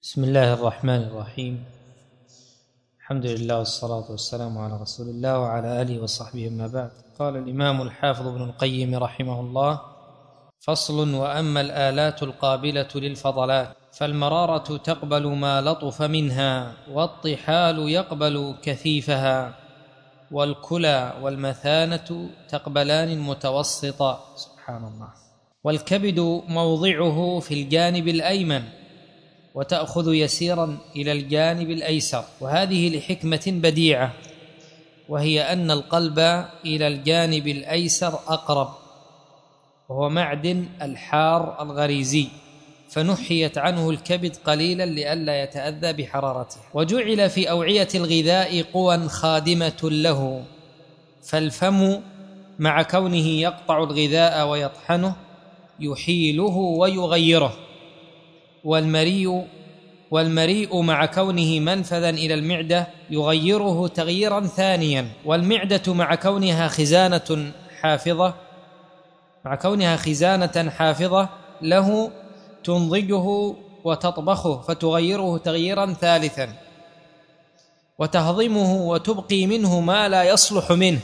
بسم الله الرحمن الرحيم. الحمد لله والصلاة والسلام على رسول الله وعلى آله وصحبه، أما بعد. قال الإمام الحافظ ابن القيم رحمه الله: فصل: وأما الآلات القابلة للفضلات فالمرارة تقبل ما لطف منها، والطحال يقبل كثيفها، والكلى والمثانة تقبلان المتوسطة. سبحان الله. والكبد موضعه في الجانب الأيمن، وتأخذ يسيرا إلى الجانب الأيسر، وهذه لحكمة بديعة، وهي أن القلب إلى الجانب الأيسر أقرب، وهو معدن الحار الغريزي، فنحيت عنه الكبد قليلا لئلا يتأذى بحرارته. وجعل في أوعية الغذاء قوى خادمة له، فالفم مع كونه يقطع الغذاء ويطحنه يحيله ويغيره، والمريء مع كونه منفذا إلى المعدة يغيره تغييرا ثانيا. والمعدة مع كونها خزانة حافظة له تنضجه وتطبخه فتغيره تغييرا ثالثا، وتهضمه وتبقي منه ما لا يصلح منه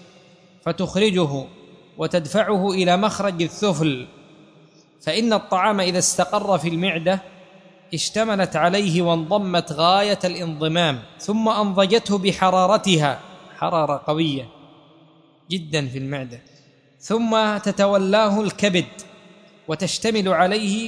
فتخرجه وتدفعه إلى مخرج الثفل. فإن الطعام إذا استقر في المعدة اشتملت عليه وانضمت غاية الانضمام، ثم أنضجته بحرارتها، حرارة قوية جدا في المعدة، ثم تتولاه الكبد وتشتمل عليه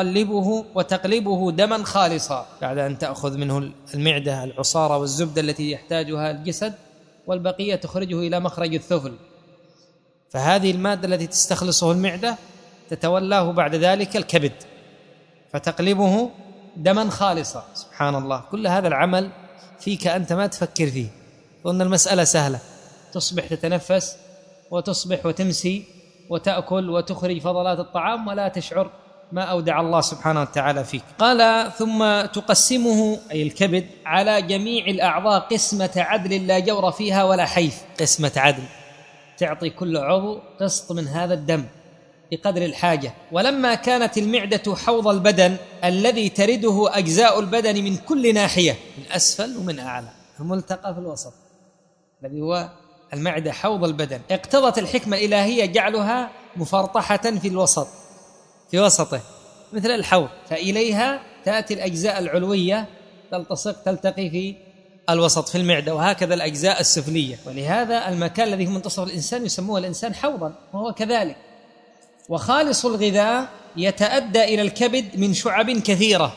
وتقلبه دما خالصا، بعد أن تأخذ منه المعدة العصارة والزبدة التي يحتاجها الجسد، والبقية تخرجه إلى مخرج الثفل. فهذه المادة التي تستخلصه المعدة تتولاه بعد ذلك الكبد فتقلبه دما خالصا. سبحان الله. كل هذا العمل فيك أنت ما تفكر فيه، وأن المسألة سهلة، تصبح تتنفس وتصبح وتمسي وتأكل وتخرج فضلات الطعام ولا تشعر ما أودع الله سبحانه وتعالى فيك. قال: ثم تقسمه أي الكبد على جميع الأعضاء قسمة عدل لا جور فيها ولا حيف. قسمة عدل، تعطي كل عضو قسط من هذا الدم بقدر الحاجة. ولما كانت المعدة حوض البدن الذي ترده أجزاء البدن من كل ناحية، من أسفل ومن أعلى، الملتقى في الوسط الذي هو المعدة حوض البدن، اقتضت الحكمة الإلهية جعلها مفرطحة في وسطه مثل الحوض، فإليها تأتي الأجزاء العلوية تلتقي في الوسط في المعدة، وهكذا الأجزاء السفلية. ولهذا المكان الذي هو منتصف الإنسان يسموه الإنسان حوضا، وهو كذلك. وخالص الغذاء يتأدى إلى الكبد من شعب كثيرة،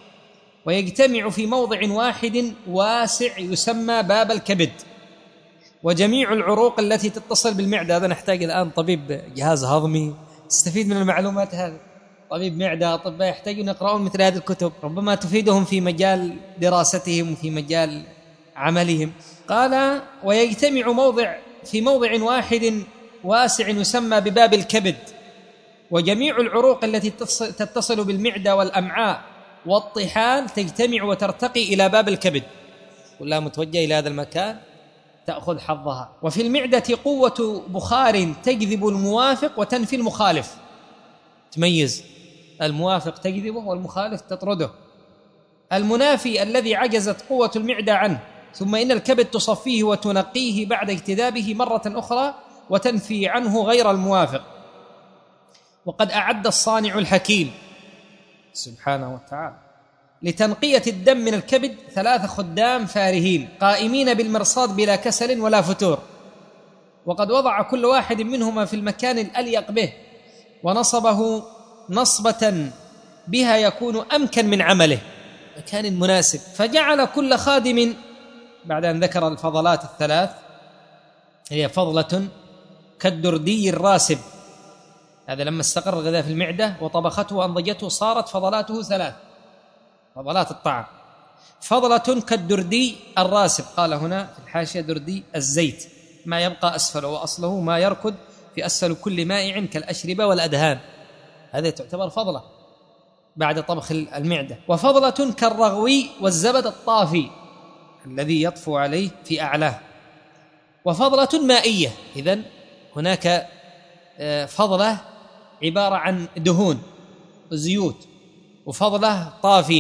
ويجتمع في موضع واحد واسع يسمى باب الكبد. وجميع العروق التي تتصل بالمعدة، هذا نحتاج الآن طبيب جهاز هضمي يستفيد من المعلومات هذه، طبيب معدة، أطباء يحتاجون يقرؤون مثل هذه الكتب، ربما تفيدهم في مجال دراستهم وفي مجال عملهم. قال: ويجتمع في موضع واحد واسع يسمى بباب الكبد، وجميع العروق التي تتصل بالمعدة والأمعاء والطحال تجتمع وترتقي إلى باب الكبد، كلها متوجهة إلى هذا المكان تأخذ حظها. وفي المعدة قوة بخار تجذب الموافق وتنفي المخالف، تميز الموافق تجذبه والمخالف تطرده، المنافي الذي عجزت قوة المعدة عنه. ثم إن الكبد تصفيه وتنقيه بعد اجتذابه مرة أخرى وتنفي عنه غير الموافق. وقد أعد الصانع الحكيم سبحانه وتعالى لتنقية الدم من الكبد 3 خدام فارهين قائمين بالمرصاد بلا كسل ولا فتور، وقد وضع كل واحد منهما في المكان الأليق به، ونصبه نصبة بها يكون أمكن من عمله، مكان مناسب. فجعل كل خادم بعد أن ذكر الفضلات 3 هي فضلة كالدردي الراسب، هذا لما استقر الغذاء في المعدة وطبخته وأنضجته صارت فضلاته 3 فضلات الطعام. فضلة كالدردي الراسب، قال هنا في الحاشية دردي الزيت، ما يبقى أسفل، وأصله ما يركض في أسفل كل مائع كالأشربة والأدهان، هذه تعتبر فضلة بعد طبخ المعدة. وفضلة كالرغوي والزبد الطافي الذي يطفو عليه في أعلاه. وفضلة مائية، إذن هناك فضلة عبارة عن دهون وزيوت، وفضلة طافية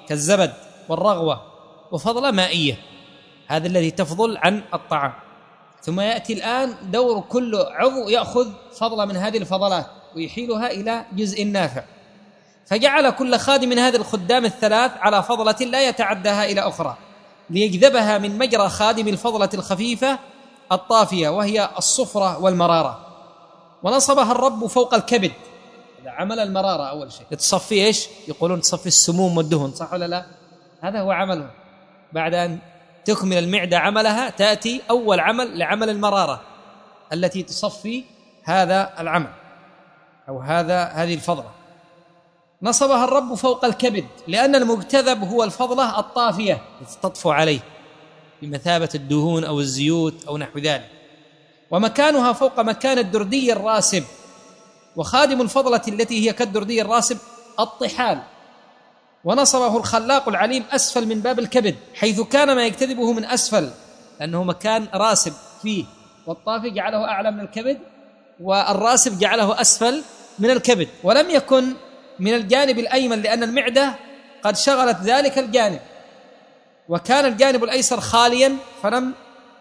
كالزبد والرغوة، وفضلة مائية، هذا الذي تفضل عن الطعام. ثم يأتي الآن دور كل عضو يأخذ فضلة من هذه الفضلات ويحيلها إلى جزء نافع، فجعل كل خادم من هذه الخدام الثلاث على فضلة لا يتعداها إلى أخرى، ليجذبها من مجرى خادم الفضلة الخفيفة الطافية وهي الصفرة والمرارة. ونصبها الرب فوق الكبد، هذا عمل المرارة أول شيء، تصفي إيش؟ يقولون تصفي السموم والدهن، صح ولا لا؟ هذا هو عمله. بعد أن تكمل المعدة عملها تأتي أول عمل لعمل المرارة التي تصفي هذا العمل أو هذه الفضلة. نصبها الرب فوق الكبد لأن المجتذب هو الفضلة الطافية تطفو عليه بمثابة الدهون أو الزيوت أو نحو ذلك، ومكانها فوق مكان الدردي الراسب. وخادم الفضلة التي هي كالدردي الراسب الطحال. ونصبه الخلاق العليم أسفل من باب الكبد، حيث كان ما يجتذبه من أسفل، لأنه مكان راسب فيه، والطافي جعله أعلى من الكبد والراسب جعله أسفل من الكبد. ولم يكن من الجانب الأيمن لأن المعدة قد شغلت ذلك الجانب، وكان الجانب الأيسر خاليا فلم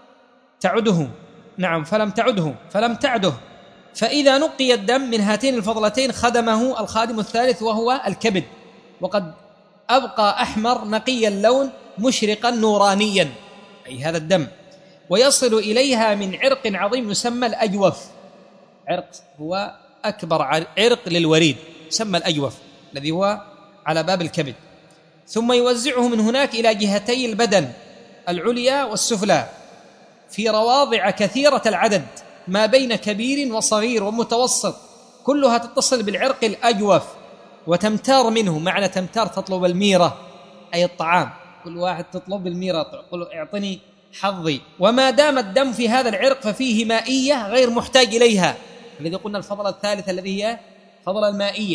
تعده. فإذا نقي الدم من هاتين الفضلتين خدمه الخادم الثالث وهو الكبد، وقد أبقى أحمر نقي اللون مشرقا نورانيا، أي هذا الدم، ويصل إليها من عرق عظيم يسمى الأجوف. عرق هو أكبر عرق للوريد يسمى الأجوف الذي هو على باب الكبد، ثم يوزعه من هناك إلى جهتي البدن العليا والسفلى في رواضع كثيرة العدد ما بين كبير وصغير ومتوسط، كلها تتصل بالعرق الأجوف وتمتار منه. معنى تمتار تطلب الميرة أي الطعام، كل واحد تطلب الميرة، تقول اعطني حظي. وما دام الدم في هذا العرق ففيه مائية غير محتاج إليها، الذي قلنا الفضلة الثالثة الذي هي فضلة المائية.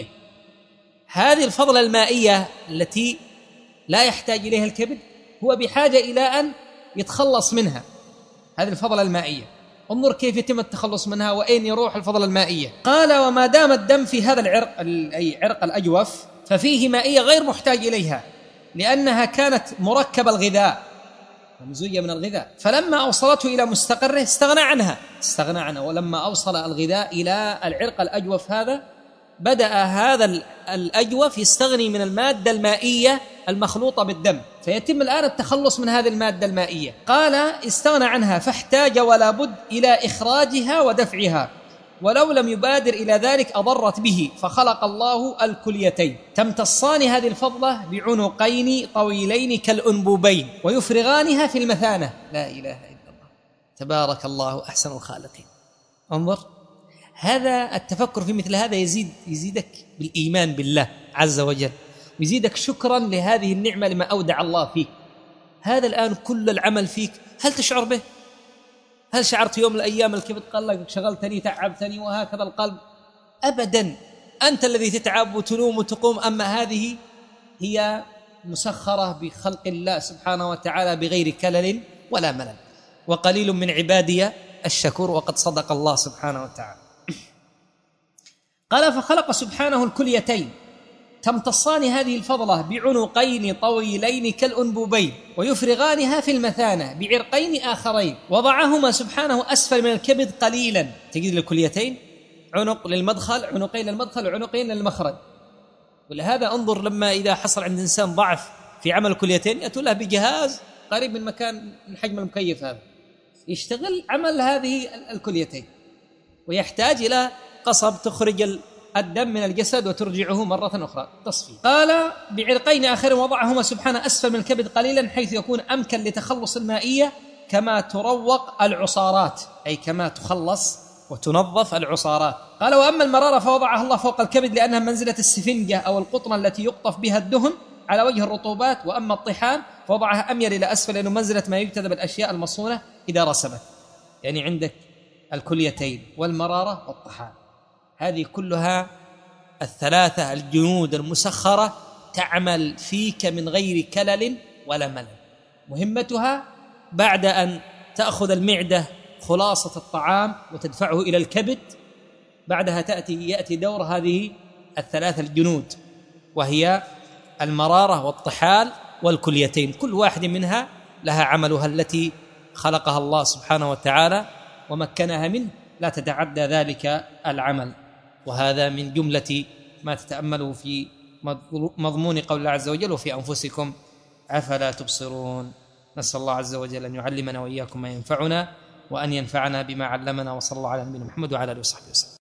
هذه الفضلة المائية التي لا يحتاج إليها الكبد هو بحاجة إلى أن يتخلص منها، هذه الفضلة المائية. انظر كيف يتم التخلص منها وأين يروح الفضلة المائية. قال وما دام الدم في هذا العرق أي عرق الأجوف ففيه مائية غير محتاج إليها، لأنها كانت مركب الغذاء ممزوجة من الغذاء، فلما أوصلته إلى مستقره استغنى عنها. ولما أوصل الغذاء إلى العرق الأجوف هذا بدأ هذا الأجوف يستغني من المادة المائية المخلوطة بالدم، فيتم الآن التخلص من هذه المادة المائية. قال استغنى عنها فاحتاج ولا بد إلى إخراجها ودفعها، ولو لم يبادر إلى ذلك أضرت به، فخلق الله الكليتين تمتصان هذه الفضلة بعنقين طويلين كالأنبوبين ويفرغانها في المثانة. لا إله إلا الله، تبارك الله أحسن الخالقين. انظر، هذا التفكر في مثل هذا يزيدك بالإيمان بالله عز وجل، ويزيدك شكرا لهذه النعمة لما أودع الله فيك. هذا الآن كل العمل فيك، هل تشعر به؟ هل شعرت يوم من الأيام الكبد قال لك شغلتني تعبتني وهكذا القلب؟ أبدا، أنت الذي تتعب وتنوم وتقوم، أما هذه هي مسخرة بخلق الله سبحانه وتعالى بغير كلل ولا ملل، وقليل من عبادي الشكور، وقد صدق الله سبحانه وتعالى. قال فخلق سبحانه الكليتين تمتصان هذه الفضلة بعنقين طويلين كالأنبوبين ويفرغانها في المثانة بعرقين آخرين، وضعهما سبحانه أسفل من الكبد قليلا. تجد الكليتين عنق للمدخل، عنقين للمدخل وعنقين للمخرج. ولهذا انظر لما إذا حصل عند إنسان ضعف في عمل الكليتين يأتوا له بجهاز قريب من مكان من حجم المكيف هذا يشتغل عمل هذه الكليتين، ويحتاج إلى قصب تخرج الدم من الجسد وترجعه مرة أخرى تصفي. قال بعرقين آخر وضعهما سبحانه أسفل من الكبد قليلا حيث يكون أمكن لتخلص المائية كما تروق العصارات، أي كما تخلص وتنظف العصارات. قال وأما المرارة فوضعها الله فوق الكبد لأنها منزلة السفنجة أو القطنة التي يقطف بها الدهن على وجه الرطوبات. وأما الطحان فوضعها أميل إلى أسفل لأنه منزلة ما يجتذب الأشياء المصونة إذا رسبت. يعني عندك الكليتين والمرارة والطحان، هذه كلها الثلاثة الجنود المسخرة تعمل فيك من غير كلل ولا ملل. مهمتها بعد أن تأخذ المعدة خلاصة الطعام وتدفعه إلى الكبد، بعدها يأتي دور هذه الثلاثة الجنود، وهي المرارة والطحال والكليتين، كل واحد منها لها عملها التي خلقها الله سبحانه وتعالى ومكنها منه، لا تتعدى ذلك العمل. وهذا من جملة ما تتأمله في مضمون قول الله عز وجل: وفي أنفسكم أفلا تبصرون. نسأل الله عز وجل أن يعلمنا وإياكم ما ينفعنا، وأن ينفعنا بما علمنا. وصلى الله على نبينا محمد وعلى آله وصحبه وسلم.